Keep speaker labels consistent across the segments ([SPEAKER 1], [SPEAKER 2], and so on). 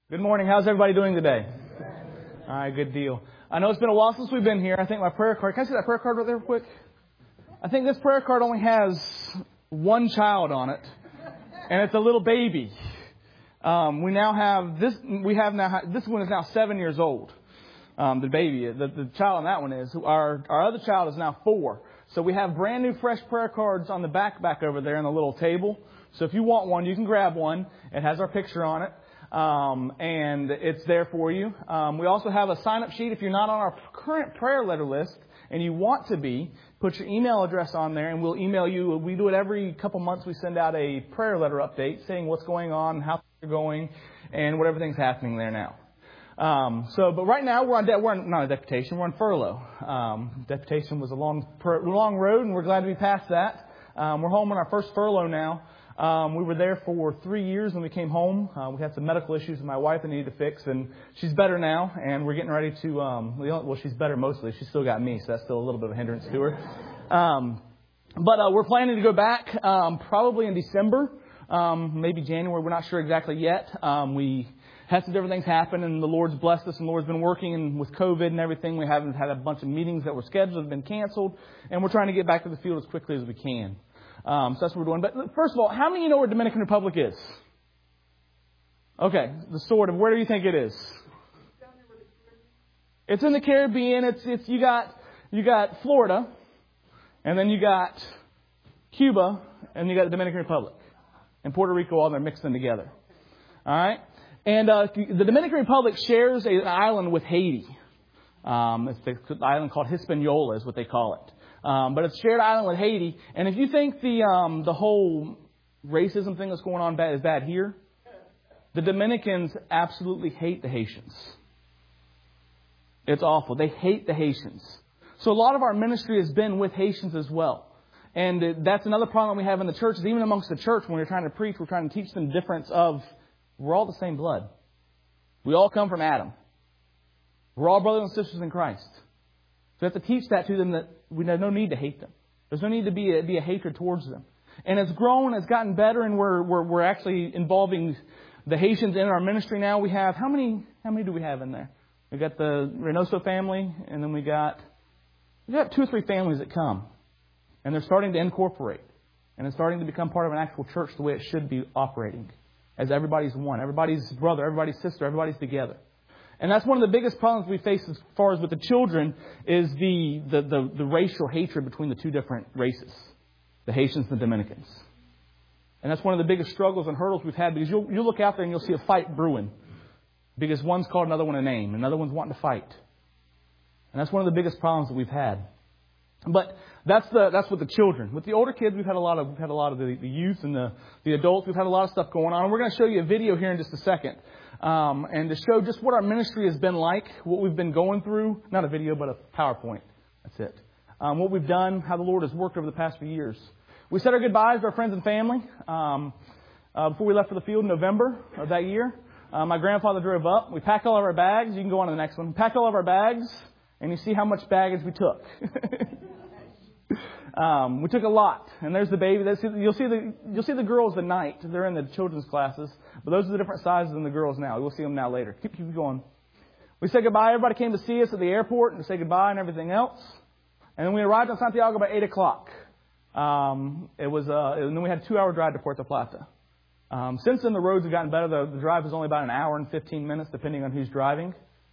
[SPEAKER 1] Good morning. How's everybody doing today? All right, good deal. I know it's been a while since we've been here. I think my prayer card, can I see that prayer card right there real quick? I think this prayer card only has one child on it, and it's a little baby. We now have this one is now 7 years old. The baby, the child on that one is. Our other child is now 4. So we have brand new fresh prayer cards on the back over there on the little table. So if you want one, you can grab one. It has our picture on it. And it's there for you. We also have a sign-up sheet. If you're not on our current prayer letter list and you want to be, put your email address on there and we'll email you. We do it every couple months. We send out a prayer letter update saying what's going on, how things are going, and what everything's happening there now. But right now we're not on deputation. We're on furlough. Deputation was a long road, and we're glad to be past that. We're home on our first furlough now. We were there for 3 years when we came home. We had some medical issues with my wife that needed to fix, and she's better now, and we're getting ready to, well, she's better mostly. She's still got me, so that's still a little bit of a hindrance to her. But we're planning to go back probably in December, maybe January. We're not sure exactly yet. We had some different things happen, and the Lord's blessed us, and the Lord's been working, and with COVID and everything, we haven't had a bunch of meetings that were scheduled, have been canceled, and we're trying to get back to the field as quickly as we can. So that's what we're doing. But first of all, how many of you know where Dominican Republic is? Okay, the sort of. Where do you think it is? It's in the Caribbean. It's you got Florida, and then you got Cuba, and you got the Dominican Republic, and Puerto Rico, all they're mixed in together. All right, and the Dominican Republic shares an island with Haiti. It's the island called Hispaniola is what they call it. But it's a shared island with Haiti. And if you think the whole racism thing that's going on is bad here, the Dominicans absolutely hate the Haitians. It's awful. They hate the Haitians. So a lot of our ministry has been with Haitians as well. And that's another problem we have in the church is even amongst the church when we're trying to preach, we're trying to teach them the difference of we're all the same blood. We all come from Adam. We're all brothers and sisters in Christ. So we have to teach that to them that we have no need to hate them. There's no need to be a hatred towards them. And it's grown, it's gotten better, and we're actually involving the Haitians in our ministry now. We have how many do we have in there? We got the Reynoso family, and then we got 2 or 3 families that come, and they're starting to incorporate, and it's starting to become part of an actual church the way it should be operating, as everybody's one, everybody's brother, everybody's sister, everybody's together. And that's one of the biggest problems we face as far as with the children is the racial hatred between the 2 different races, the Haitians and the Dominicans. And that's one of the biggest struggles and hurdles we've had because you'll look out there and you'll see a fight brewing because one's called another one a name, another one's wanting to fight. And that's one of the biggest problems that we've had. But that's with the children. With the older kids, we've had a lot of the youth and the adults. We've had a lot of stuff going on. And we're going to show you a video here in just a second. And to show just what our ministry has been like, what we've been going through. Not a video, but a PowerPoint. That's it. What we've done, how the Lord has worked over the past few years. We said our goodbyes to our friends and family before we left for the field in November of that year. My grandfather drove up. We packed all of our bags. You can go on to the next one. Packed all of our bags, and you see how much baggage we took. We took a lot, and there's the baby. You'll see the girls at night. They're in the children's classes, but those are the different sizes than the girls now. We'll see them now later. Keep going. We said goodbye. Everybody came to see us at the airport and to say goodbye and everything else. And then we arrived in Santiago by 8:00. And then we had a 2-hour drive to Puerto Plata. Since then, the roads have gotten better. The drive is only about an hour and 15 minutes, depending on who's driving.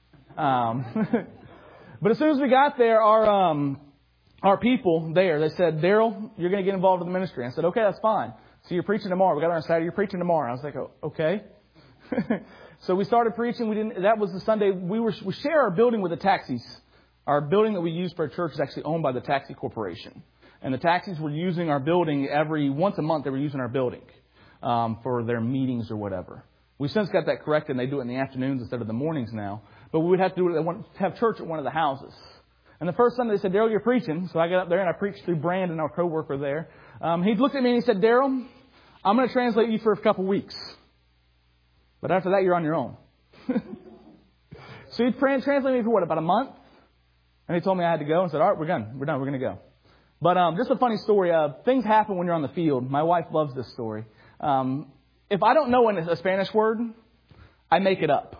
[SPEAKER 1] But as soon as we got there, our people there, they said, Daryl, you're going to get involved in the ministry. I said, okay, that's fine. So you're preaching tomorrow. We got there on Saturday. You're preaching tomorrow. I was like, oh, okay. So we started preaching. That was the Sunday. We share our building with the taxis. Our building that we use for our church is actually owned by the taxi corporation. And the taxis were using our building once a month. They were using our building for their meetings or whatever. We've since got that corrected, and they do it in the afternoons instead of the mornings now. But we would have to do it. They want to have church at one of the houses. And the first Sunday they said, Daryl, you're preaching. So I got up there and I preached through Brandon, our coworker there. He looked at me and he said, Daryl, I'm going to translate you for a couple weeks. But after that, you're on your own. So he translated me for about a month? And he told me I had to go and said, all right, we're done. We're going to go. But just a funny story. Things happen when you're on the field. My wife loves this story. If I don't know a Spanish word, I make it up.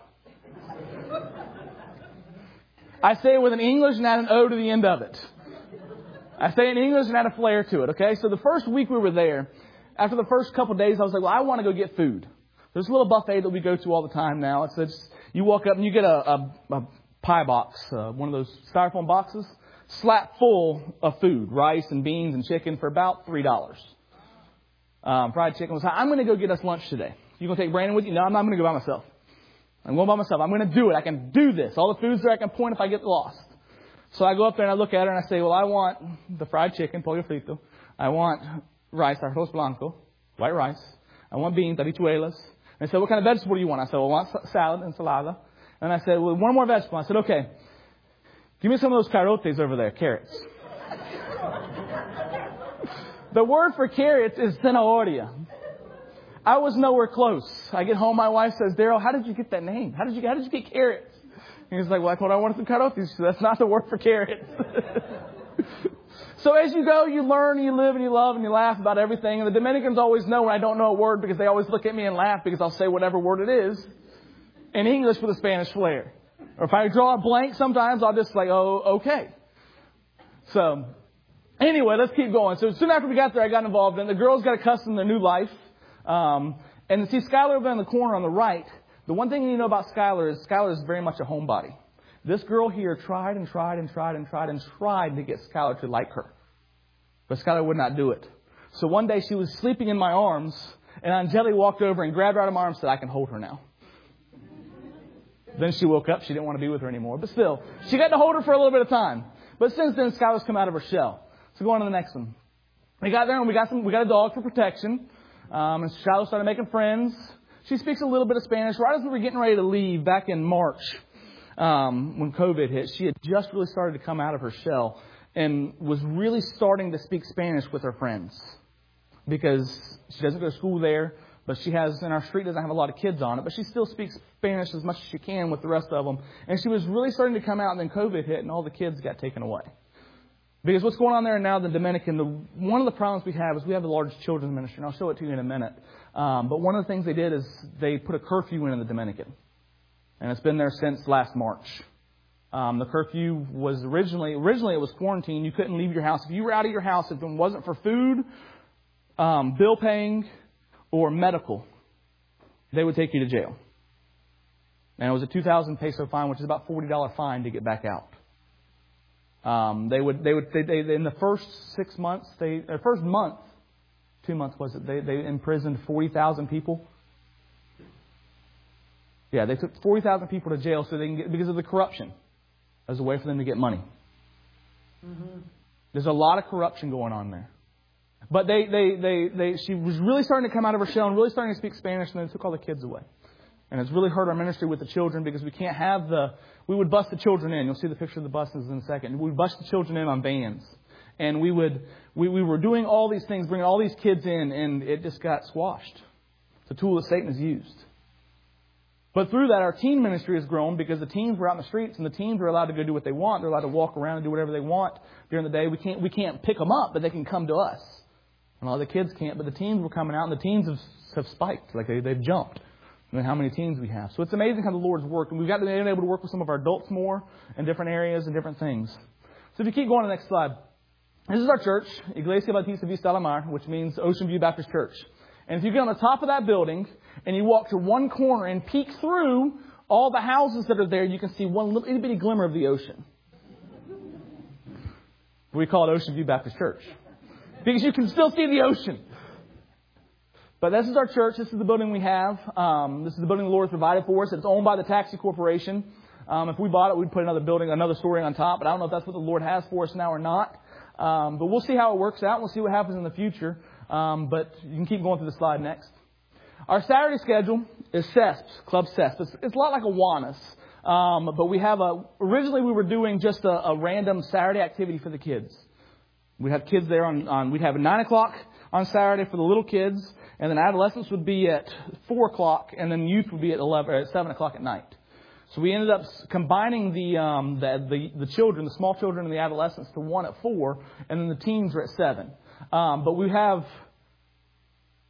[SPEAKER 1] I say it with an English and add an O to the end of it. I say it in English and add a flair to it, okay? So the first week we were there, after the first couple of days, I was like, well, I want to go get food. There's a little buffet that we go to all the time now. It's you walk up and you get a pie box, one of those styrofoam boxes, slap full of food, rice and beans and chicken for about $3. Fried chicken was high. I'm going to go get us lunch today. You going to take Brandon with you? No, I'm not going to go by myself. I'm going by myself. I'm going to do it. I can do this. All the food's there. I can point if I get lost. So I go up there and I look at her and I say, well, I want the fried chicken, pollo frito. I want rice, arroz blanco, white rice. I want beans, habichuelas. And they said, what kind of vegetable do you want? I said, well, I want salad, ensalada. And I said, well, one more vegetable. I said, okay, give me some of those carotes over there, carrots. The word for carrots is zanahoria. I was nowhere close. I get home, my wife says, Daryl, how did you get that name? How did you get carrots? And he's like, well, I thought I wanted some carotes. She said, that's not the word for carrots. So as you go, you learn, you live, and you love, and you laugh about everything. And the Dominicans always know when I don't know a word because they always look at me and laugh because I'll say whatever word it is in English with a Spanish flair. Or if I draw a blank, sometimes I'll just like, oh, okay. So anyway, let's keep going. So soon after we got there, I got involved, and the girls got accustomed to their new life. And see Skylar over there in the corner on the right. The one thing you know about Skylar is very much a homebody. This girl here tried to get Skylar to like her. But Skylar would not do it. So one day she was sleeping in my arms, and Angeli walked over and grabbed her out of my arms and said, I can hold her now. Then she woke up. She didn't want to be with her anymore. But still, she got to hold her for a little bit of time. But since then, Skylar's come out of her shell. So go on to the next one. We got there and we got a dog for protection. And Skylar started making friends. She speaks a little bit of Spanish. Right as we were getting ready to leave back in March, when COVID hit, she had just really started to come out of her shell and was really starting to speak Spanish with her friends. Because she doesn't go to school there, but she has, in our street, doesn't have a lot of kids on it, but she still speaks Spanish as much as she can with the rest of them. And she was really starting to come out, and then COVID hit, and all the kids got taken away. Because what's going on there now in the Dominican, one of the problems we have is we have the largest children's ministry, and I'll show it to you in a minute. But one of the things they did is they put a curfew in the Dominican. And it's been there since last March. The curfew was originally it was quarantine. You couldn't leave your house. If you were out of your house, if it wasn't for food, bill paying, or medical, they would take you to jail. And it was a 2,000 peso fine, which is about $40 fine to get back out. They in the first 6 months, first month, 2 months was it? They imprisoned 40,000 people. Yeah, they took 40,000 people to jail so they can get, because of the corruption, as a way for them to get money. Mm-hmm. There's a lot of corruption going on there. But she was really starting to come out of her shell and really starting to speak Spanish, and then they took all the kids away. And it's really hurt our ministry with the children because we can't have we would bus the children in. You'll see the picture of the buses in a second. We would bus the children in on vans. And we were doing all these things, bringing all these kids in, and it just got squashed. It's a tool that Satan has used. But through that, our teen ministry has grown because the teens were out in the streets, and the teens were allowed to go do what they want. They're allowed to walk around and do whatever they want during the day. We can't pick them up, but they can come to us. And a lot of the kids can't, but the teens were coming out, and the teens have spiked. Like they've jumped. And how many teens we have. So it's amazing how the Lord's worked. And we've been able to work with some of our adults more in different areas and different things. So if you keep going to the next slide. This is our church, Iglesia Bautista Vista Alamar, which means Ocean View Baptist Church. And if you get on the top of that building and you walk to one corner and peek through all the houses that are there, you can see one little itty bitty glimmer of the ocean. We call it Ocean View Baptist Church. Because you can still see the ocean. But this is our church. This is the building we have. This is the building the Lord has provided for us. It's owned by the Taxi Corporation. If we bought it, we'd put another story on top. But I don't know if that's what the Lord has for us now or not. But we'll see how it works out. We'll see what happens in the future. But you can keep going through the slide next. Our Saturday schedule is CESP, Club CESP. It's a lot like Awanas. But we have originally we were doing just a random Saturday activity for the kids. We have kids there we'd have a 9 o'clock on Saturday for the little kids. And then adolescents would be at 4 o'clock, and then youth would be at 7 o'clock at night. So we ended up combining the children, the small children and the adolescents, to one at 4, and then the teens are at 7. But we have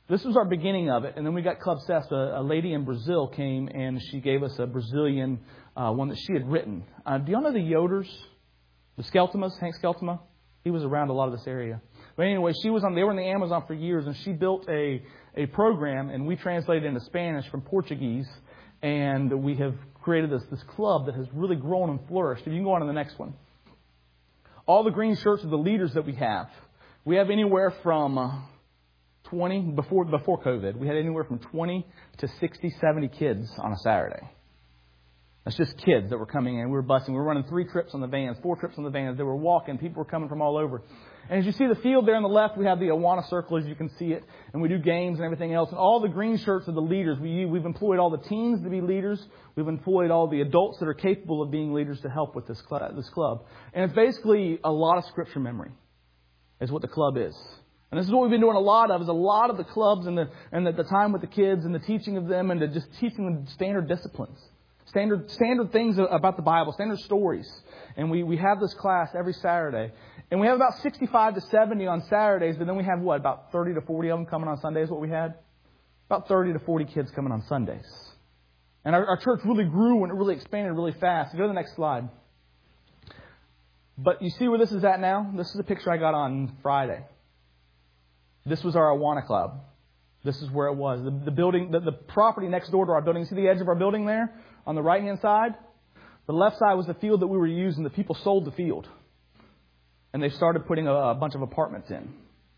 [SPEAKER 1] This was our beginning of it. And then we got Club Cest. A lady in Brazil came and she gave us a Brazilian one that she had written. Do y'all know the Yoders? The Skeltimas? Hank Skeltima? He was around a lot of this area. But anyway, they were in the Amazon for years, and she built a program, and we translated it into Spanish from Portuguese. And we have created this club that has really grown and flourished. If you can go on to the next one. All the green shirts are the leaders that we have. We have anywhere from 20, before COVID, we had anywhere from 20 to 60, 70 kids on a Saturday. That's just kids that were coming in. We were busing. We were running 3 trips on the vans, 4 trips on the vans. They were walking. People were coming from all over. And as you see the field there on the left, we have the Awana Circle, as you can see it. And we do games and everything else. And all the green shirts are the leaders. We've employed all the teens to be leaders. We've employed all the adults that are capable of being leaders to help with this club. And it's basically a lot of scripture memory is what the club is. And this is what we've been doing a lot of the clubs and the time with the kids and the teaching of them and just teaching them standard disciplines. Standard things about the Bible, standard stories. And we have this class every Saturday. And we have about 65 to 70 on Saturdays, but then we have about 30 to 40 of them coming on Sundays, what we had? About 30 to 40 kids coming on Sundays. And our church really grew and it really expanded really fast. Go to the next slide. But you see where this is at now? This is a picture I got on Friday. This was our Awana Club. This is where it was. The building, the property next door to our building. You see the edge of our building there on the right-hand side? The left side was the field that we were using. The people sold the field. And they started putting a bunch of apartments in.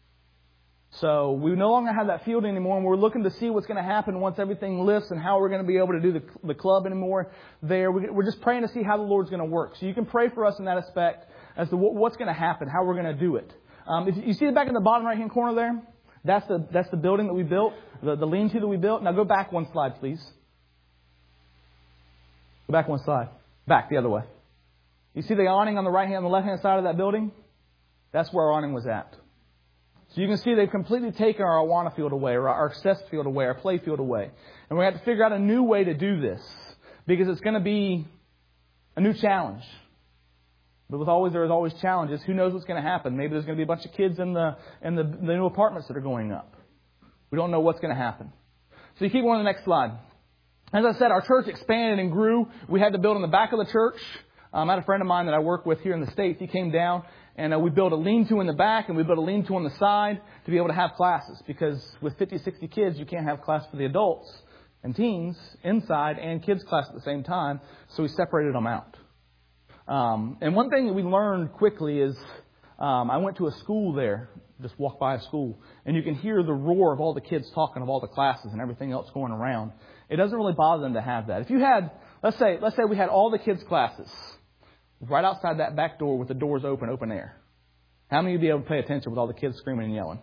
[SPEAKER 1] So we no longer have that field anymore. And we're looking to see what's going to happen once everything lifts and how we're going to be able to do the club anymore there. We're just praying to see how the Lord's going to work. So you can pray for us in that aspect as to what's going to happen, how we're going to do it. If you see it back in the bottom right-hand corner there? That's the building that we built, the lean-to that we built. Now go back one slide, please. Go back one slide. Back the other way. You see the awning on the right-hand, on the left-hand side of that building? That's where our awning was at. So you can see they've completely taken our Awana field away, or our Cest field away, our play field away. And we have to figure out a new way to do this because it's going to be a new challenge. But there's always challenges. Who knows what's going to happen? Maybe there's going to be a bunch of kids in the new apartments that are going up. We don't know what's going to happen. So you keep going to the next slide. As I said, our church expanded and grew. We had to build in the back of the church. I had a friend of mine that I work with here in the States. He came down and we built a lean-to in the back and we built a lean-to on the side to be able to have classes. Because with 50, 60 kids, you can't have class for the adults and teens inside and kids class at the same time. So we separated them out. And one thing that we learned quickly is I went to a school there, just walked by a school, and you can hear the roar of all the kids talking of all the classes and everything else going around. It doesn't really bother them to have that. If you had, let's say we had all the kids' classes right outside that back door with the doors open air. How many would be able to pay attention with all the kids screaming and yelling?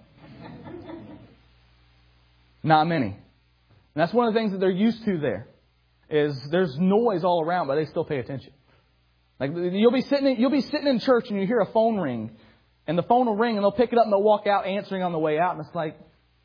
[SPEAKER 1] Not many. And that's one of the things that they're used to there, is there's noise all around, but they still pay attention. Like you'll be sitting in church and you hear a phone ring, and the phone will ring and they'll pick it up and they'll walk out answering on the way out, and it's like,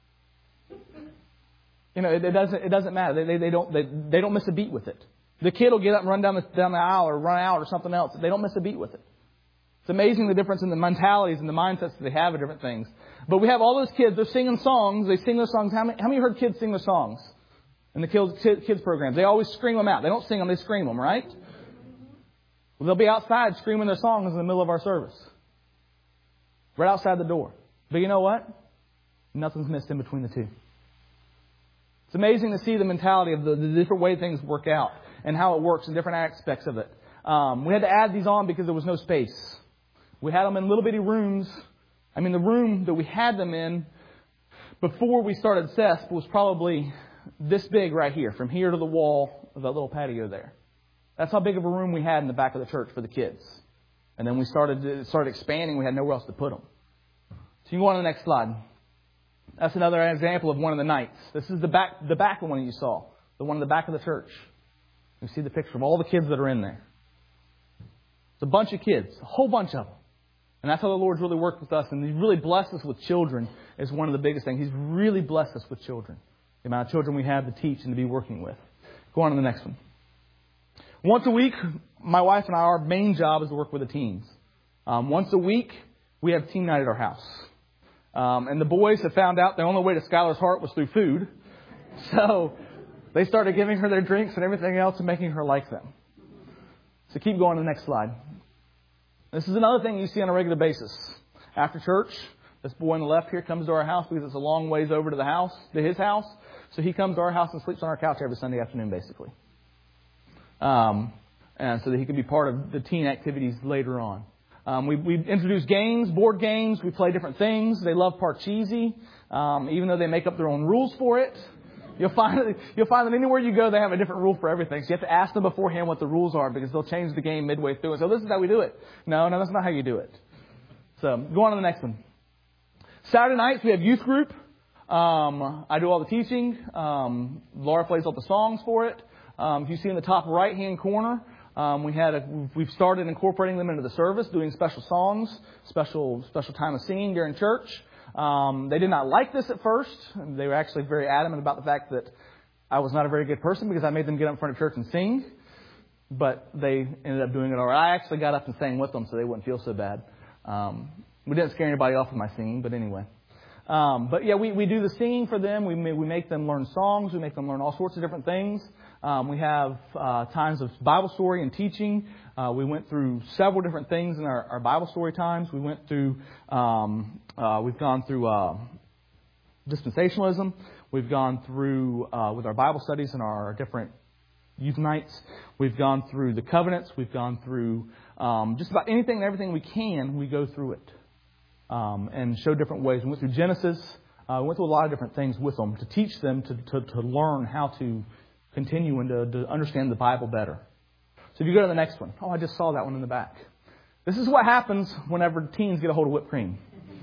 [SPEAKER 1] it doesn't matter. They don't miss a beat with it. The kid will get up and run down the aisle or run out or something else. They don't miss a beat with it. It's amazing the difference in the mentalities and the mindsets that they have of different things. But we have all those kids. They're singing songs. They sing their songs. How many heard kids sing their songs in the kids programs? They always scream them out. They don't sing them. They scream them, right? Well, they'll be outside screaming their songs in the middle of our service. Right outside the door. But you know what? Nothing's missed in between the two. It's amazing to see the mentality of the different way things work out and how it works in different aspects of it. We had to add these on because there was no space. We had them in little bitty rooms. I mean, the room that we had them in before we started CESP was probably this big right here, from here to the wall of that little patio there. That's how big of a room we had in the back of the church for the kids. And then we started expanding. We had nowhere else to put them. So you can go on to the next slide. That's another example of one of the nights. This is the back one you saw. The one in the back of the church. You see the picture of all the kids that are in there. It's a bunch of kids. A whole bunch of them. And that's how the Lord's really worked with us. And He's really blessed us with children is one of the biggest things. He's really blessed us with children. The amount of children we have to teach and to be working with. Go on to the next one. Once a week, my wife and I, our main job is to work with the teens. Once a week, we have team night at our house. And the boys have found out the only way to Skylar's heart was through food. So they started giving her their drinks and everything else and making her like them. So keep going to the next slide. This is another thing you see on a regular basis. After church, this boy on the left here comes to our house because it's a long ways over to his house. So he comes to our house and sleeps on our couch every Sunday afternoon, basically. And so that he can be part of the teen activities later on. We introduce games, board games. We play different things. They love Parcheesi, even though they make up their own rules for it. You'll find that anywhere you go, they have a different rule for everything. So you have to ask them beforehand what the rules are because they'll change the game midway through. And so this is how we do it. No, that's not how you do it. So go on to the next one. Saturday nights, we have youth group. I do all the teaching. Laura plays all the songs for it. If you see in the top right-hand corner, we've started incorporating them into the service, doing special songs, special time of singing during church. They did not like this at first. They were actually very adamant about the fact that I was not a very good person because I made them get up in front of church and sing. But they ended up doing it all right. I actually got up and sang with them so they wouldn't feel so bad. We didn't scare anybody off with my singing, but anyway. But yeah, we do the singing for them. We make them learn songs. We make them learn all sorts of different things. We have times of Bible story and teaching. We went through several different things in our Bible story times. We went through, we've gone through dispensationalism. We've gone through, with our Bible studies and our different youth nights, we've gone through the covenants. We've gone through just about anything and everything we can, we go through it. And show different ways. We went through Genesis. We went through a lot of different things with them to teach them to learn how to continue and to understand the Bible better. So if you go to the next one. Oh, I just saw that one in the back. This is what happens whenever teens get a hold of whipped cream.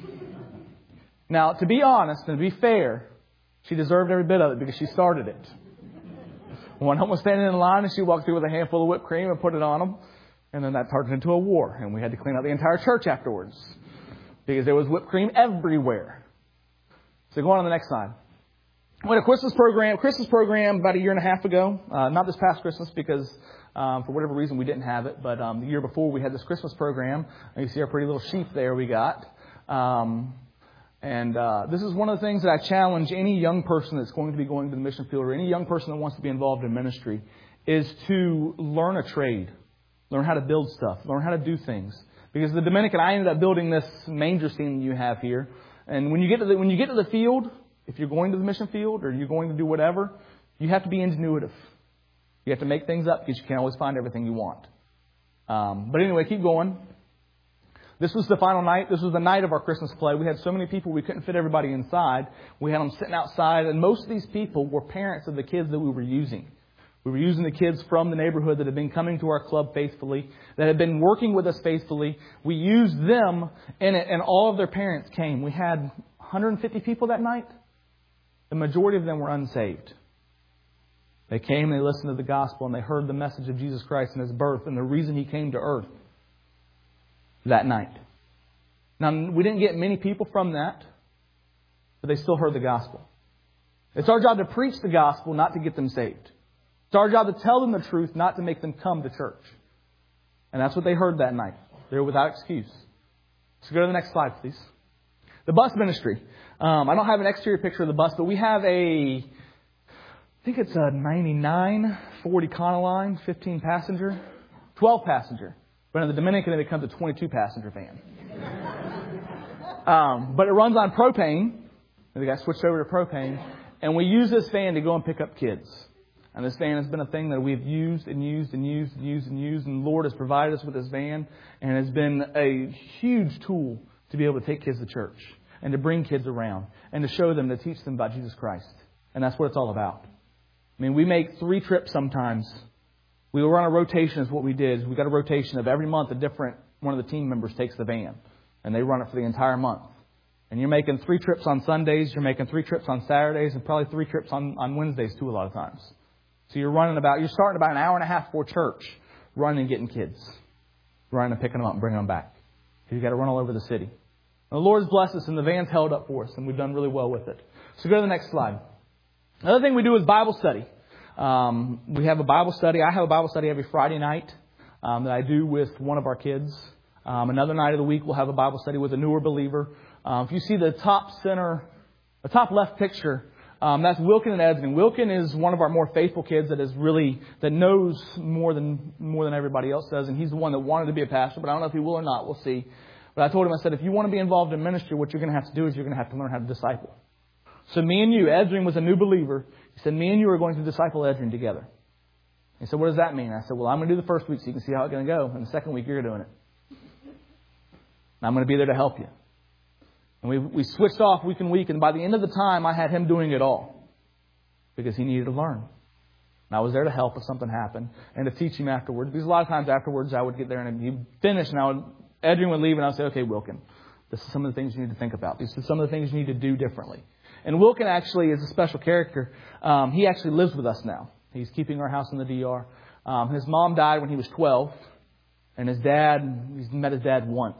[SPEAKER 1] Now, to be honest and to be fair, she deserved every bit of it because she started it. One of them was standing in line and she walked through with a handful of whipped cream and put it on them. And then that turned into a war. And we had to clean out the entire church afterwards because there was whipped cream everywhere. So go on to the next slide. We had a Christmas program about a year and a half ago. Not this past Christmas because for whatever reason we didn't have it. But the year before we had this Christmas program. You see our pretty little sheep there we got. And this is one of the things that I challenge any young person that's going to be going to the mission field or any young person that wants to be involved in ministry is to learn a trade. Learn how to build stuff. Learn how to do things. Because the Dominican, I ended up building this manger scene you have here. And when you get to the field, if you're going to the mission field or you're going to do whatever, you have to be ingenuitive. You have to make things up because you can't always find everything you want. But anyway, keep going. This was the final night. This was the night of our Christmas play. We had so many people we couldn't fit everybody inside. We had them sitting outside, and most of these people were parents of the kids that we were using. We were using the kids from the neighborhood that had been coming to our club faithfully, that had been working with us faithfully. We used them in it, and all of their parents came. We had 150 people that night. The majority of them were unsaved. They came and they listened to the gospel and they heard the message of Jesus Christ and His birth and the reason He came to earth that night. Now, we didn't get many people from that, but they still heard the gospel. It's our job to preach the gospel, not to get them saved. It's our job to tell them the truth, not to make them come to church. And that's what they heard that night. They were without excuse. So go to the next slide, please. The bus ministry. I don't have an exterior picture of the bus, but we have I think it's a 99 Ford Econoline, 15 passenger, 12 passenger. But in the Dominican, it becomes a 22 passenger van. But it runs on propane. They got switched over to propane. And we use this van to go and pick up kids. And this van has been a thing that we've used. And the Lord has provided us with this van. And it's been a huge tool to be able to take kids to church. And to bring kids around. And to show them, to teach them about Jesus Christ. And that's what it's all about. I mean, we make 3 trips sometimes. We run a rotation is what we did. We got a rotation of every month one of the team members takes the van. And they run it for the entire month. And you're making 3 trips on Sundays. You're making 3 trips on Saturdays. And probably 3 trips on Wednesdays too a lot of times. So you're starting about an hour and a half before church, running and getting kids. Running and picking them up and bringing them back. You've got to run all over the city. And the Lord's blessed us and the van's held up for us. And we've done really well with it. So go to the next slide. Another thing we do is Bible study. We have a Bible study. I have a Bible study every Friday night that I do with one of our kids. Another night of the week, we'll have a Bible study with a newer believer. If you see the top left picture, that's Wilkin and Edson. Wilkin is one of our more faithful kids that knows more than everybody else does, and he's the one that wanted to be a pastor, but I don't know if he will or not. We'll see. But I told him, I said, if you want to be involved in ministry, what you're going to have to do is you're going to have to learn how to disciple. So me and you, Edrin was a new believer. He said, me and you are going to disciple Edrin together. He said, what does that mean? I said, well, I'm going to do the first week so you can see how it's going to go. And the second week, you're doing it. And I'm going to be there to help you. And we switched off week and week. And by the end of the time, I had him doing it all. Because he needed to learn. And I was there to help if something happened. And to teach him afterwards. Because a lot of times afterwards, I would get there and he'd finish. And Edrin would leave and I would say, okay, Wilkin, this is some of the things you need to think about. These are some of the things you need to do differently. And Wilkin actually is a special character. He actually lives with us now. He's keeping our house in the DR. His mom died when he was 12. And he's met his dad once.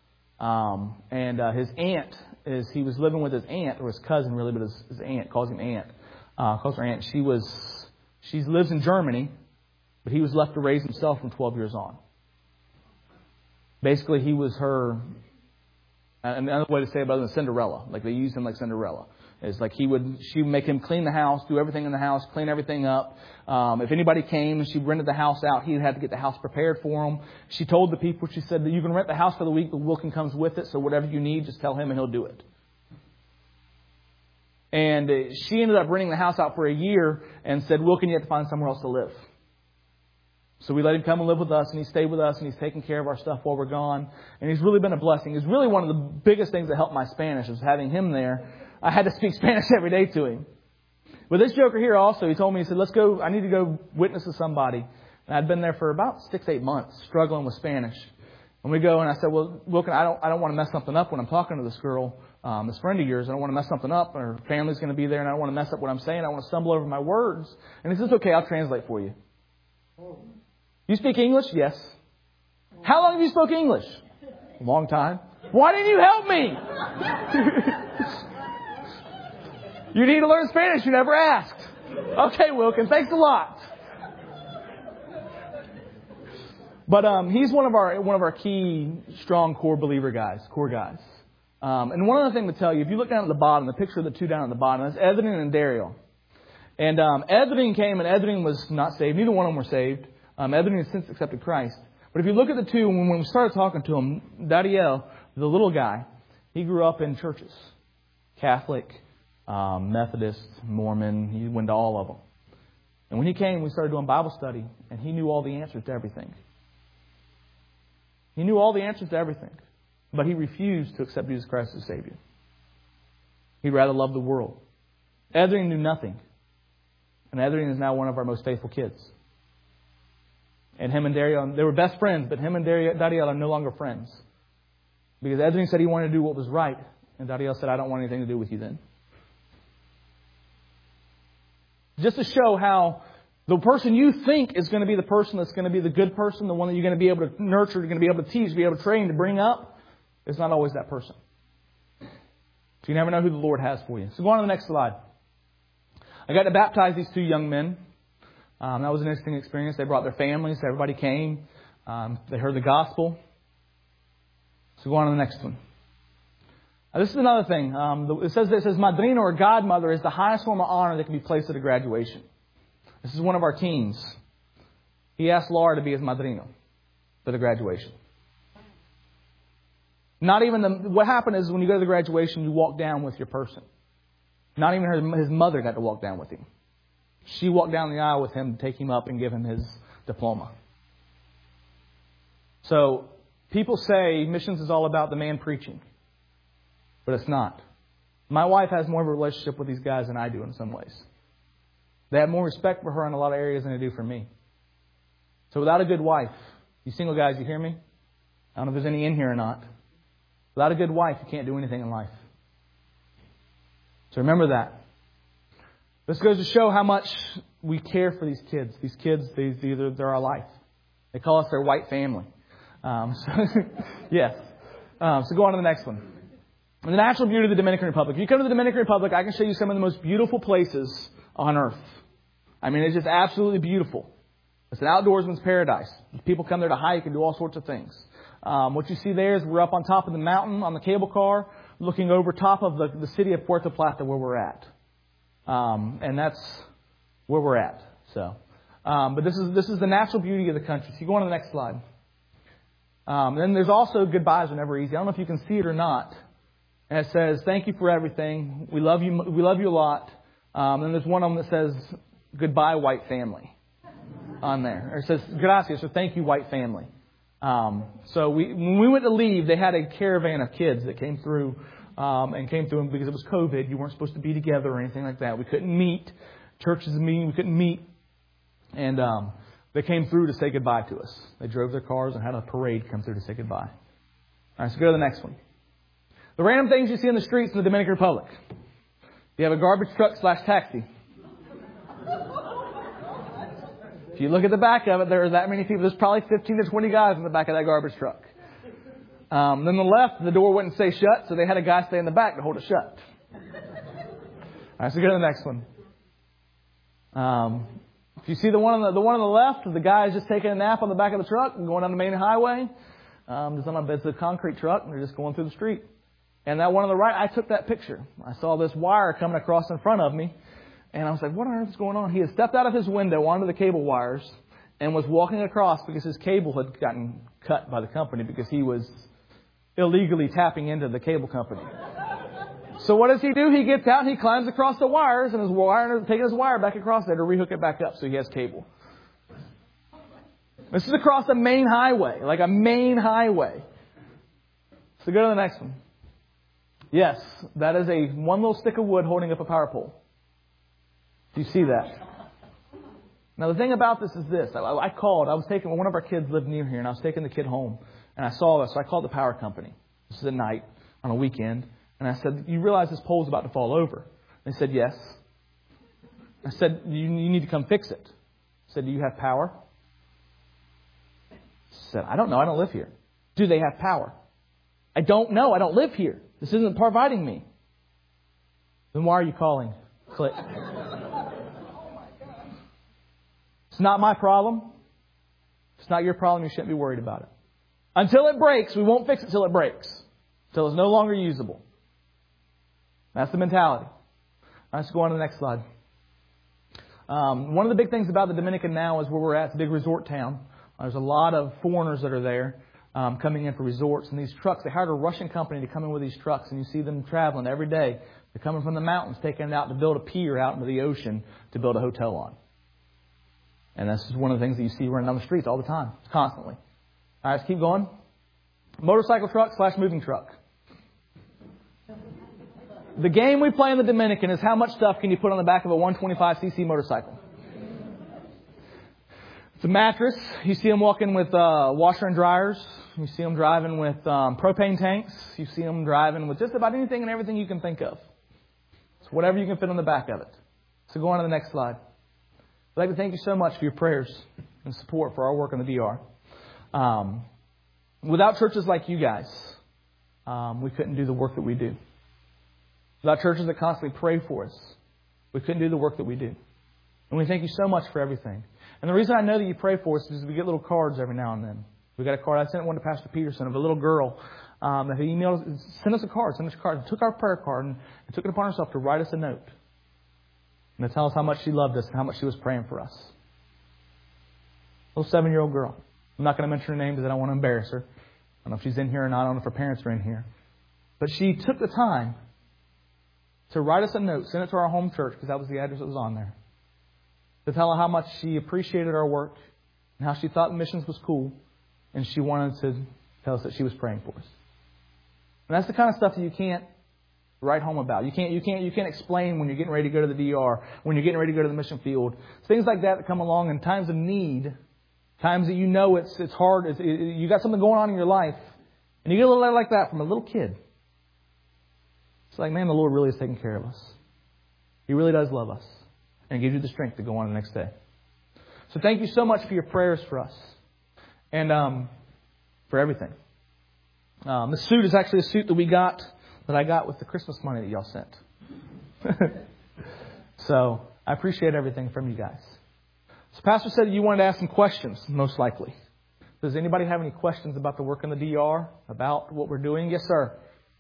[SPEAKER 1] His aunt he was living with his aunt, or his cousin really, but his aunt, calls her aunt. She lives in Germany, but he was left to raise himself from 12 years on. Basically, he was her, another way to say it other than Cinderella. Like they used him like Cinderella. It's like she would make him clean the house, do everything in the house, clean everything up. If anybody came and she rented the house out, he had to get the house prepared for him. She told the people, she said that you can rent the house for the week, but Wilkin comes with it. So whatever you need, just tell him and he'll do it. And she ended up renting the house out for a year and said, Wilkin, you have to find somewhere else to live. So we let him come and live with us, and he stayed with us, and he's taking care of our stuff while we're gone. And he's really been a blessing. It's really one of the biggest things that helped my Spanish was having him there. I had to speak Spanish every day to him. But this joker here also, he told me, he said, let's go, I need to go witness to somebody. And I'd been there for about 6-8 months, struggling with Spanish. And we go, and I said, well, Wilkin, I don't want to mess something up when I'm talking to this girl, this friend of yours. I don't want to mess something up. Her family's going to be there, and I don't want to mess up what I'm saying. I want to stumble over my words. And he says, okay, I'll translate for you. You speak English? Yes. How long have you spoken English? A long time. Why didn't you help me? You need to learn Spanish. You never asked. Okay, Wilkin, thanks a lot. But he's one of our key, strong core believer guys, core guys. And one other thing to tell you, if you look down at the bottom, the picture of the two down at the bottom, that's Edrin and Daryl. And Edrin came, and Edrin was not saved. Neither one of them were saved. Edrin has since accepted Christ. But if you look at the two, when we started talking to him, Dariel, the little guy, he grew up in churches, Catholic, Methodist, Mormon. He went to all of them. And when he came, we started doing Bible study, and he knew all the answers to everything. He knew all the answers to everything, but he refused to accept Jesus Christ as Savior. He'd rather love the world. Edrin knew nothing, and Edrin is now one of our most faithful kids. And him and Daryl, they were best friends, but him and Daryl are no longer friends. Because Edrin said he wanted to do what was right, and Daryl said, I don't want anything to do with you then. Just to show how the person you think is going to be the person that's going to be the good person, the one that you're going to be able to nurture, you're going to be able to teach, be able to train, to bring up, is not always that person. So you never know who the Lord has for you. So go on to the next slide. I got to baptize these two young men. That was an interesting experience. They brought their families. Everybody came. They heard the gospel. So go on to the next one. This is another thing. It says madrina or godmother is the highest form of honor that can be placed at a graduation. This is one of our teens. He asked Laura to be his madrina for the graduation. Not even what happened is when you go to the graduation, you walk down with your person. Not even his mother got to walk down with him. She walked down the aisle with him to take him up and give him his diploma. So people say missions is all about the man preaching. But it's not. My wife has more of a relationship with these guys than I do in some ways. They have more respect for her in a lot of areas than they do for me. So without a good wife, you single guys, you hear me? I don't know if there's any in here or not. Without a good wife, you can't do anything in life. So remember that. This goes to show how much we care for these kids. These kids, they're our life. They call us their white family. Yes. So go on to the next one. The natural beauty of the Dominican Republic. If you come to the Dominican Republic, I can show you some of the most beautiful places on earth. I mean, it's just absolutely beautiful. It's an outdoorsman's paradise. People come there to hike and do all sorts of things. What you see there is we're up on top of the mountain on the cable car. looking over top of the city of Puerto Plata where we're at. And that's where we're at. So, but this is the natural beauty of the country. So you go on to the next slide. Then there's also goodbyes are never easy. I don't know if you can see it or not. And it says, thank you for everything. We love you a lot. And there's one of them that says, goodbye, white family, on there. Or it says, gracias, or thank you, white family. So when we went to leave, they had a caravan of kids that came through, because it was COVID. You weren't supposed to be together or anything like that. We couldn't meet. Churches meeting, we couldn't meet. And they came through to say goodbye to us. They drove their cars and had a parade come through to say goodbye. All right, so go to the next one. The random things you see in the streets in the Dominican Republic. You have a garbage truck / taxi. If you look at the back of it, there are that many people. There's probably 15 to 20 guys in the back of that garbage truck. Then the left, the door wouldn't stay shut, so they had a guy stay in the back to hold it shut. All right, so go to the next one. If you see the one on the left, the guy is just taking a nap on the back of the truck and going down the main highway. It's a concrete truck, and they're just going through the street. And that one on the right, I took that picture. I saw this wire coming across in front of me. And I was like, what on earth is going on? He had stepped out of his window onto the cable wires and was walking across because his cable had gotten cut by the company because he was illegally tapping into the cable company. So what does he do? He gets out and he climbs across the wires and taking his wire back across there to rehook it back up so he has cable. This is across a main highway, like a main highway. So go to the next one. Yes, that is one little stick of wood holding up a power pole. Do you see that? Now, the thing about this is this. I was taking, one of our kids lived near here, and I was taking the kid home, and I saw this, so I called the power company. This is at night, on a weekend, and I said, you realize this pole's about to fall over? They said, yes. I said, you need to come fix it. I said, do you have power? I said, I don't know, I don't live here. Do they have power? I don't know, I don't live here. This isn't providing me. Then why are you calling? Click. It's not my problem. It's not your problem. You shouldn't be worried about it. Until it breaks, we won't fix it till it breaks. Till it's no longer usable. That's the mentality. Let's go on to the next slide. One of the big things about the Dominican now is where we're at. It's a big resort town. There's a lot of foreigners that are there coming in for resorts. And these trucks, they hired a Russian company to come in with these trucks. And you see them traveling every day. They're coming from the mountains, taking it out to build a pier out into the ocean to build a hotel on. And this is one of the things that you see running down the streets all the time, constantly. All right, let's keep going. Motorcycle truck / moving truck. The game we play in the Dominican is how much stuff can you put on the back of a 125cc motorcycle. It's a mattress. You see them walking with washer and dryers. You see them driving with propane tanks. You see them driving with just about anything and everything you can think of. It's whatever you can fit on the back of it. So go on to the next slide. I'd like to thank you so much for your prayers and support for our work in the DR. Without churches like you guys, we couldn't do the work that we do. Without churches that constantly pray for us, we couldn't do the work that we do. And we thank you so much for everything. And the reason I know that you pray for us is we get little cards every now and then. We got a card. I sent one to Pastor Peterson of a little girl that he emailed, sent us a card, took our prayer card and took it upon herself to write us a note. And to tell us how much she loved us and how much she was praying for us. Little 7-year-old girl. I'm not going to mention her name because I don't want to embarrass her. I don't know if she's in here or not. I don't know if her parents are in here. But she took the time to write us a note, send it to our home church because that was the address that was on there. To tell her how much she appreciated our work and how she thought missions was cool. And she wanted to tell us that she was praying for us. And that's the kind of stuff that you can't write home about. You can't explain when you're getting ready to go to the DR, when you're getting ready to go to the mission field. It's things like that come along in times of need, times that you know it's hard, you got something going on in your life, and you get a little letter like that from a little kid. It's like, man, the Lord really is taking care of us. He really does love us, and gives you the strength to go on the next day. So thank you so much for your prayers for us, and for everything. This suit is actually a suit that I got with the Christmas money that y'all sent. So I appreciate everything from you guys. So Pastor said you wanted to ask some questions, most likely. Does anybody have any questions about the work in the DR, about what we're doing? Yes, sir.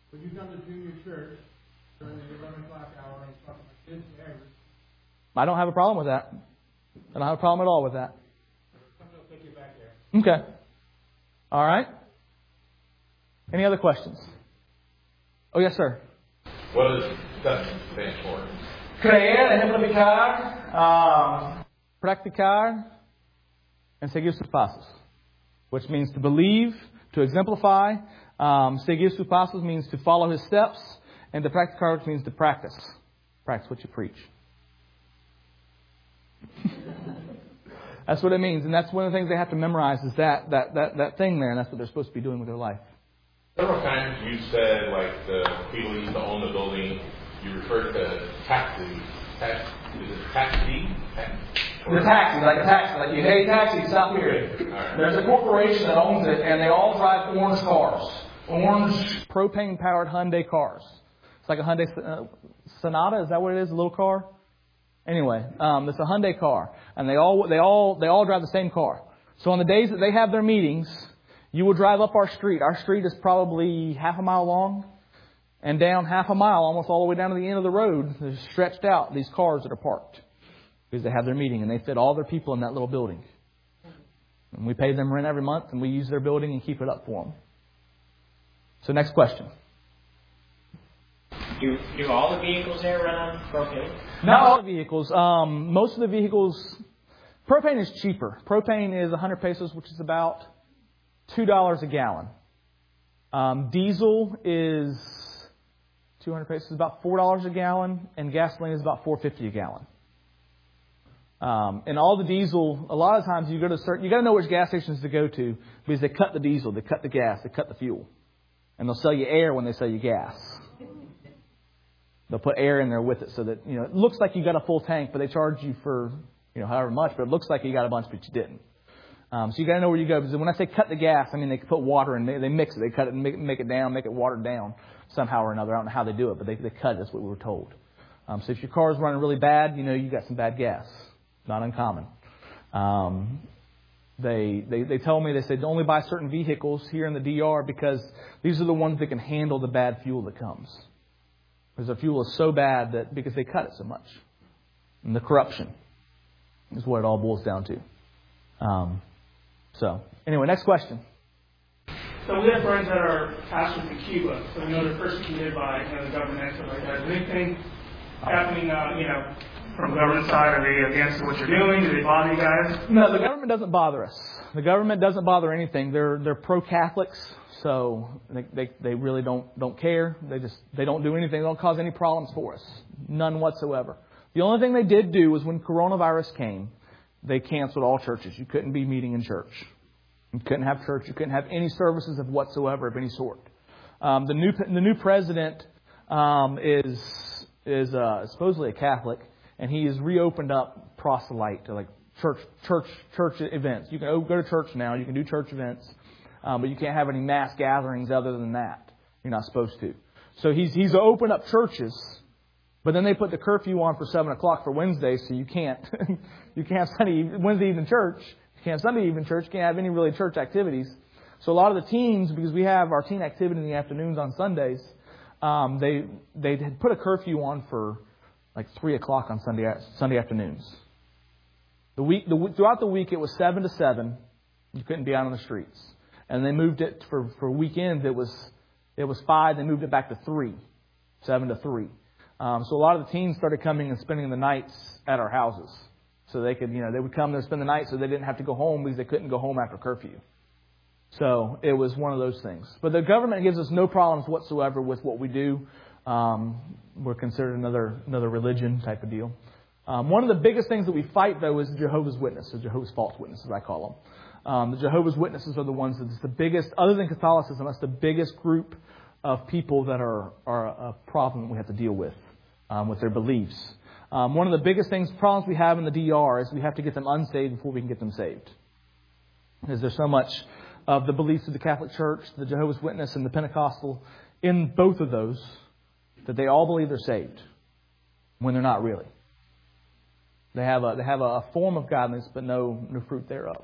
[SPEAKER 2] When you come to junior church during the 11 o'clock hour and talk about kids average,
[SPEAKER 1] I don't have a problem with that. I don't have a problem at all with that.
[SPEAKER 2] something will take you back there.
[SPEAKER 1] Okay. All right. Any other questions? Oh, yes, sir.
[SPEAKER 3] What does that stand for?
[SPEAKER 1] Creer, ejemplificar, practicar, and seguir sus pasos, which means to believe, to exemplify. Seguir sus pasos means to follow his steps, and to practicar, which means to practice. Practice what you preach. That's what it means, and that's one of the things they have to memorize is that thing there, and that's what they're supposed to be doing with their life.
[SPEAKER 3] Several times you said, like, the people who used to own the building, you referred to taxi. Is it taxi?
[SPEAKER 1] The taxi, like a taxi. Like, you, hey, taxi, stop here.
[SPEAKER 3] Right.
[SPEAKER 1] There's a corporation that owns it, and they all drive orange cars. Orange, propane-powered Hyundai cars. It's like a Hyundai Sonata. Is that what it is, a little car? Anyway, it's a Hyundai car. And they all drive the same car. So on the days that they have their meetings, you will drive up our street. Our street is probably half a mile long. And down half a mile, almost all the way down to the end of the road, there's stretched out these cars that are parked. Because they have their meeting and they fit all their people in that little building. And we pay them rent every month and we use their building and keep it up for them. So next question.
[SPEAKER 4] Do all the vehicles there run on propane?
[SPEAKER 1] Not all the vehicles. Most of the vehicles, propane is cheaper. Propane is 100 pesos, which is about $2 a gallon. Diesel is 200 pesos, about $4 a gallon, and gasoline is about $4.50 a gallon. And all the diesel, a lot of times you got to know which gas stations to go to because they cut the diesel, they cut the gas, they cut the fuel, and they'll sell you air when they sell you gas. They'll put air in there with it so that it looks like you got a full tank, but they charge you for however much, but it looks like you got a bunch, but you didn't. So you got to know where you go. Because when I say cut the gas, I mean they put water in, they mix it, they cut it and make it down, make it watered down somehow or another. I don't know how they do it, but they cut it. That's what we were told. So if your car is running really bad, you got some bad gas. Not uncommon. They told me, they said only buy certain vehicles here in the DR because these are the ones that can handle the bad fuel that comes. Because the fuel is so bad that because they cut it so much. And the corruption is what it all boils down to. So, anyway, next question.
[SPEAKER 5] So we have friends that are pastors in Cuba, so we know they're persecuted by the government and stuff like that. Is there anything happening, from the government side? Are they against what you're doing? Do they bother you guys?
[SPEAKER 1] No, the government doesn't bother us. The government doesn't bother anything. They're pro-Catholics, so they really don't care. They don't do anything. They don't cause any problems for us. None whatsoever. The only thing they did do was when coronavirus came, they canceled all churches. You couldn't be meeting in church. You couldn't have church. You couldn't have any services of whatsoever of any sort. The new president is supposedly a Catholic, and he has reopened up proselyte to like church events. You can go to church now. You can do church events, but you can't have any mass gatherings other than that. You're not supposed to. So he's opened up churches. But then they put the curfew on for 7 o'clock for Wednesday, so you can't have Wednesday evening church. You can't have Sunday evening church. You can't have any really church activities. So a lot of the teens, because we have our teen activity in the afternoons on Sundays, they had put a curfew on for like 3 o'clock on Sunday afternoons. Throughout the week it was 7 to 7. You couldn't be out on the streets, and they moved it for weekends. It was 5. They moved it back to 3, 7 to 3. So a lot of the teens started coming and spending the nights at our houses. So they could, they would come there and spend the night so they didn't have to go home because they couldn't go home after curfew. So it was one of those things. But the government gives us no problems whatsoever with what we do. We're considered another religion type of deal. One of the biggest things that we fight, though, is Jehovah's Witnesses, Jehovah's False Witnesses, I call them. The Jehovah's Witnesses are the ones that's the biggest, other than Catholicism, that's the biggest group of people that are a problem we have to deal with their beliefs. One of the biggest problems we have in the DR is we have to get them unsaved before we can get them saved. Because there's so much of the beliefs of the Catholic Church, the Jehovah's Witness, and the Pentecostal in both of those that they all believe they're saved when they're not really. They have a form of godliness, but no fruit thereof.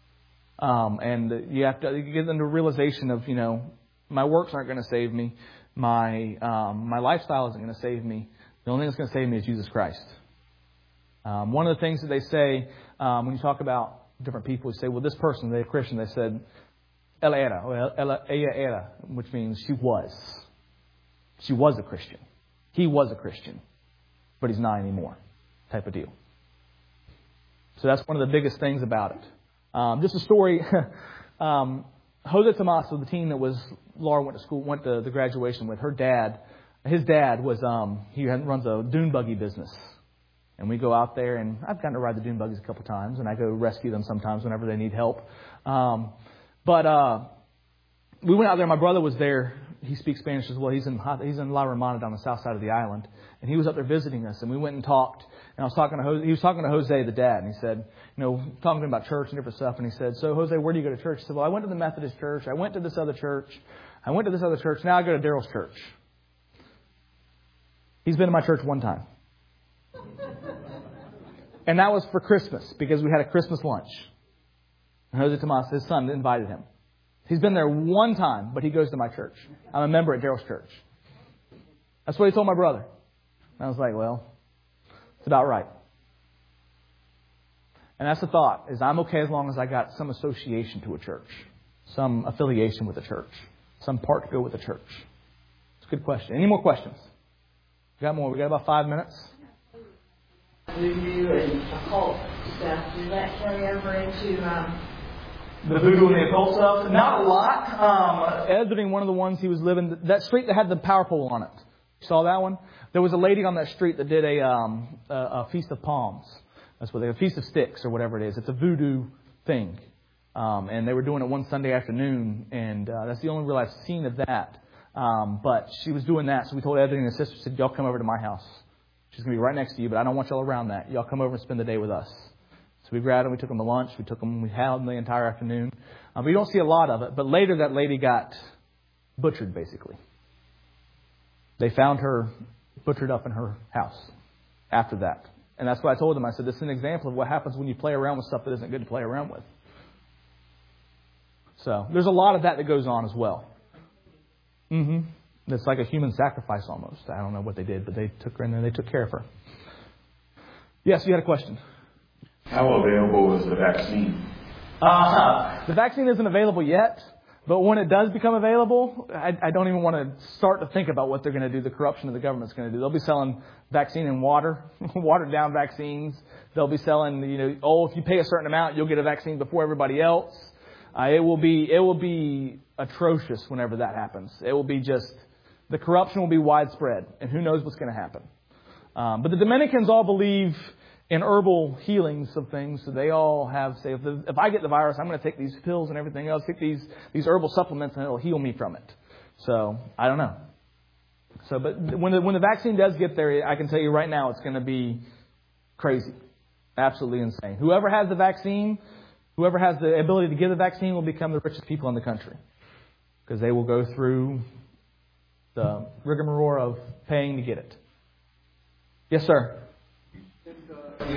[SPEAKER 1] And you have to get them to realization of, my works aren't going to save me. my lifestyle isn't going to save me. The only thing that's going to save me is Jesus Christ. One of the things that they say when you talk about different people, you say, well, this person, they're a Christian. They said, ella era, which means she was. She was a Christian. He was a Christian, but he's not anymore, type of deal. So that's one of the biggest things about it. Just a story. Jose Tomaso, the teen that Laura went to the graduation with, his dad was runs a dune buggy business. And we go out there, and I've gotten to ride the dune buggies a couple times, and I go rescue them sometimes whenever they need help. But we went out there. My brother was there. He speaks Spanish as well. He's in La Romana down the south side of the island, and he was up there visiting us. And we went and talked. And I was talking to Jose. He was talking to Jose, the dad, and he said, talking to him about church and different stuff. And he said, "So Jose, where do you go to church?" He said, "Well, I went to the Methodist church. I went to this other church. I went to this other church. Now I go to Daryl's church." He's been to my church one time. And that was for Christmas, because we had a Christmas lunch. And Jose Tomas, his son, invited him. He's been there one time, but he goes to my church. I'm a member at Daryl's church. That's what he told my brother. And I was like, well, it's about right. And that's the thought, is I'm okay as long as I got some association to a church, some affiliation with a church, some part to go with a church. It's a good question. Any more questions? We got more. We got about 5 minutes.
[SPEAKER 6] Voodoo and occult stuff, does that carry over into
[SPEAKER 1] the voodoo and the occult stuff? Not a lot. Ed, being one of the ones he was living, that street that had the power pole on it. You saw that one? There was a lady on that street that did a Feast of Palms. That's what a Feast of Sticks or whatever it is. It's a voodoo thing. And they were doing it one Sunday afternoon, and that's the only real I've seen of that. But she was doing that, so we told Ed and his sister, said, y'all come over to my house. She's going to be right next to you, but I don't want y'all around that. Y'all come over and spend the day with us. So we grabbed them, we took them to lunch, we had them the entire afternoon. But you don't see a lot of it. But later that lady got butchered, basically. They found her butchered up in her house after that. And that's what I told them. I said, this is an example of what happens when you play around with stuff that isn't good to play around with. So there's a lot of that goes on as well. Mm-hmm. It's like a human sacrifice almost. I don't know what they did, but they took her in there and they took care of her. Yes, you had a question.
[SPEAKER 7] How available is the vaccine?
[SPEAKER 1] The vaccine isn't available yet, but when it does become available, I don't even want to start to think about what they're going to do, the corruption that the government's going to do. They'll be selling vaccine in water, watered down vaccines. They'll be selling, if you pay a certain amount, you'll get a vaccine before everybody else. It will be atrocious whenever that happens. It will be the corruption will be widespread, and who knows what's going to happen. But the Dominicans all believe in herbal healings of things. So they all have, say, if I get the virus, I'm going to take these pills and everything else, take these herbal supplements, and it'll heal me from it. So I don't know. So, but when the vaccine does get there, I can tell you right now, it's going to be crazy, absolutely insane. Whoever has the vaccine, whoever has the ability to give the vaccine, will become the richest people in the country, because they will go through the rigmarole of paying to get it. Yes, sir. We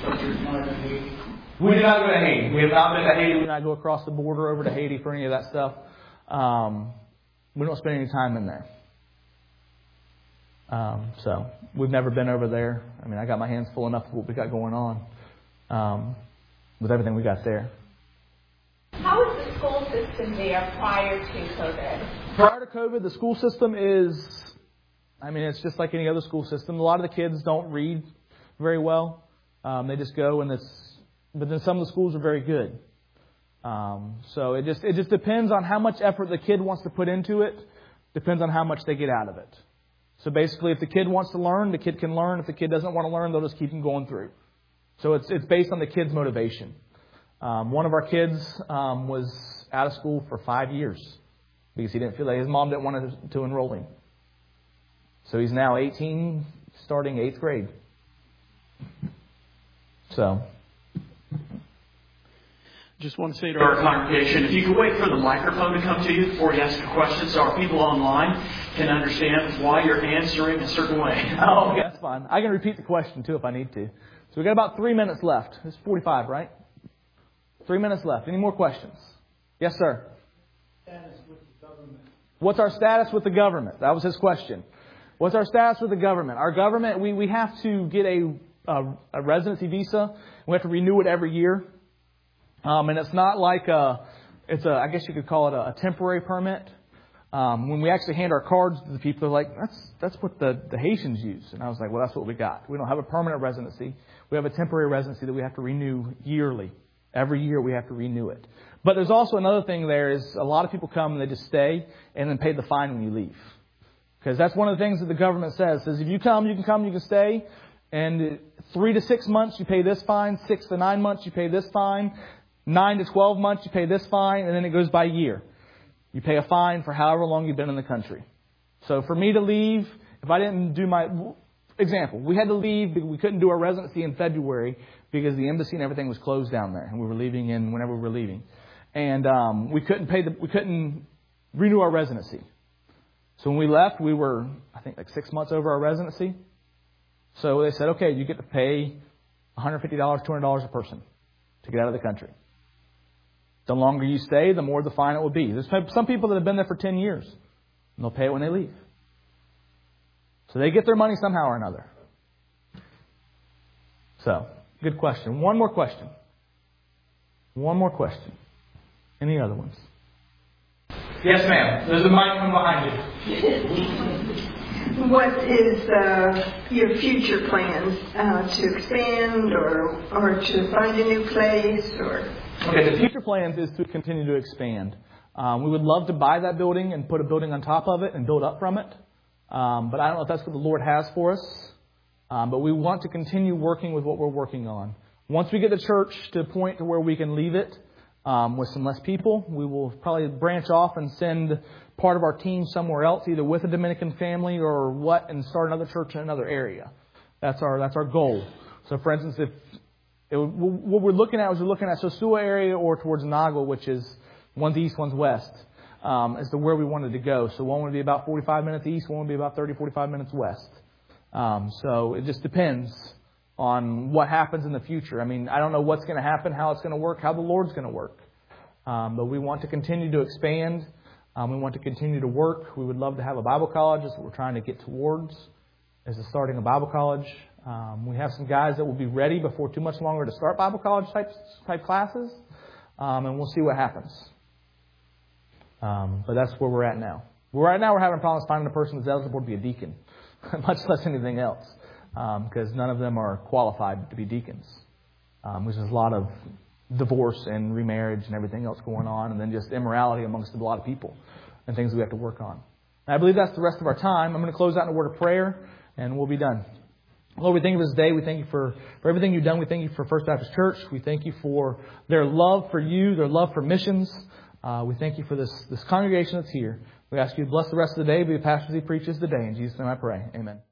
[SPEAKER 1] did not go to Haiti. We have not been to Haiti. We did not go across the border over to Haiti for any of that stuff. We don't spend any time in there. So we've never been over there. I mean, I got my hands full enough of what we got going on with everything we got there.
[SPEAKER 6] How is the school system there prior to COVID?
[SPEAKER 1] Prior to COVID, the school system it's just like any other school system. A lot of the kids don't read very well. They just go but then some of the schools are very good. So it just depends on how much effort the kid wants to put into it. Depends on how much they get out of it. So basically, if the kid wants to learn, the kid can learn. If the kid doesn't want to learn, they'll just keep him going through. So it's based on the kid's motivation. One of our kids was out of school for 5 years because he didn't feel like his mom didn't want to enroll him. So he's now 18, starting 8th grade. So,
[SPEAKER 8] just want to say to our congregation, if you could wait for the microphone to come to you before you ask a question so our people online can understand why you're answering a certain way.
[SPEAKER 1] Oh, okay, that's fine. I can repeat the question, too, if I need to. So we've got about 3 minutes left. It's 45, right? 3 minutes left. Any more questions? Yes, sir.
[SPEAKER 2] Status with the government.
[SPEAKER 1] What's our status with the government? That was his question. What's our status with the government? Our government, we have to get a residency visa. We have to renew it every year. And it's not like I guess you could call it a temporary permit. When we actually hand our cards to the people, they're like, that's what the Haitians use. And I was like, well, that's what we got. We don't have a permanent residency. We have a temporary residency that we have to renew yearly. Every year we have to renew it. But there's also another thing there is a lot of people come and they just stay and then pay the fine when you leave. Because that's one of the things that the government says if you come, you can stay. And 3 to 6 months, you pay this fine. 6 to 9 months, you pay this fine. 9 to 12 months, you pay this fine. And then it goes by year. You pay a fine for however long you've been in the country. So for me to leave, if I didn't do my... Example, we had to leave. We couldn't do our residency in February because the embassy and everything was closed down there. And we were leaving whenever we were leaving. And we couldn't renew our residency. So when we left, we were, I think, like 6 months over our residency. So they said, okay, you get to pay $150, $200 a person to get out of the country. The longer you stay, the more the fine it will be. There's some people that have been there for 10 years, and they'll pay it when they leave. So they get their money somehow or another. So, good question. One more question. Any other ones? Yes, ma'am. There's a mic from behind you.
[SPEAKER 9] What is your future plans to expand or to find a new place?
[SPEAKER 1] Okay, the future plans is to continue to expand. We would love to buy that building and put a building on top of it and build up from it. But I don't know if that's what the Lord has for us. But we want to continue working with what we're working on. Once we get the church to a point to where we can leave it with some less people, we will probably branch off and send part of our team somewhere else, either with a Dominican family or and start another church in another area. That's our goal. So, for instance, what we're looking at Sosua area or towards Nago, which is one's east, one's west, as to where we wanted to go. So one would be about 45 minutes east, one would be about 30, 45 minutes west. So it just depends on what happens in the future. I mean, I don't know what's going to happen, how it's going to work, how the Lord's going to work. But we want to continue to expand. We want to continue to work. We would love to have a Bible college. That's what we're trying to get towards, is starting a Bible college. We have some guys that will be ready before too much longer to start Bible college type classes. And we'll see what happens. But that's where we're at now. Right now we're having problems finding a person that's eligible to be a deacon, much less anything else, because none of them are qualified to be deacons. There's a lot of divorce and remarriage and everything else going on, and then just immorality amongst a lot of people and things we have to work on. And I believe that's the rest of our time. I'm going to close out in a word of prayer, and we'll be done. Lord, we thank you for this day. We thank you for everything you've done. We thank you for First Baptist Church. We thank you for their love for you, their love for missions. We thank you for this congregation that's here. We ask you to bless the rest of the day, be the pastor as he preaches today. In Jesus' name I pray. Amen.